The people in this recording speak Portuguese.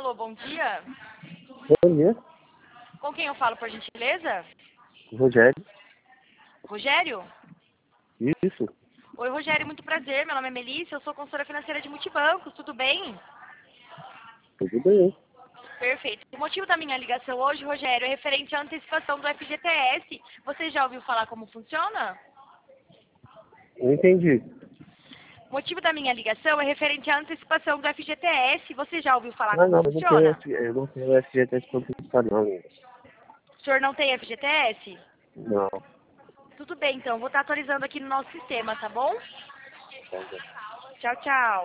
Alô, bom dia. Bom dia, Com quem eu falo, por gentileza? Rogério. Rogério? Isso, Oi, Rogério, muito prazer. Meu nome é Melissa, eu sou consultora financeira de Multibancos, tudo bem? tudo bem. Perfeito. O motivo da minha ligação hoje, Rogério, é referente à antecipação do FGTS. Você já ouviu falar como funciona? Não entendi. O motivo da minha ligação é referente à antecipação do FGTS. Você já ouviu falar Ah, como não, funciona? eu não tenho FGTS compulsório, não. O senhor não tem FGTS? Não. Tudo bem, então. Vou estar atualizando aqui no nosso sistema, tá bom? Tá bom. Tchau, tchau.